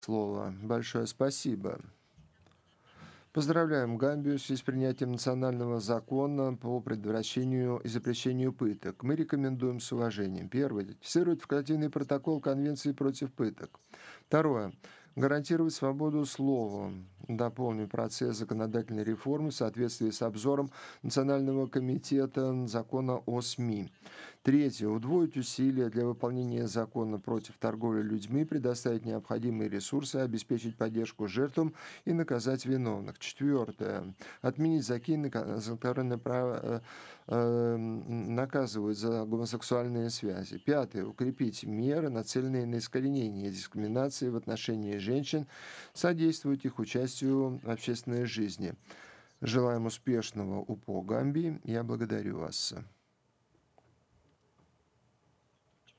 Слово. Большое спасибо. Поздравляем Гамбию в связи с принятием национального закона по предотвращению и запрещению пыток. Мы рекомендуем с уважением. Первое. Ратифицировать факультативный протокол Конвенции против пыток. Второе. Гарантировать свободу слова. Дополним процесс законодательной реформы в соответствии с обзором Национального комитета закона о СМИ. Третье. Удвоить усилия для выполнения закона против торговли людьми, предоставить необходимые ресурсы, обеспечить поддержку жертвам и наказать виновных. Четвертое. Отменить законы, которые наказывают за гомосексуальные связи. Пятое. Укрепить меры, нацеленные на искоренение дискриминации в отношении женщин, содействовать их участию в общественной жизни. Желаем успешного УПО Гамбии. Я благодарю вас.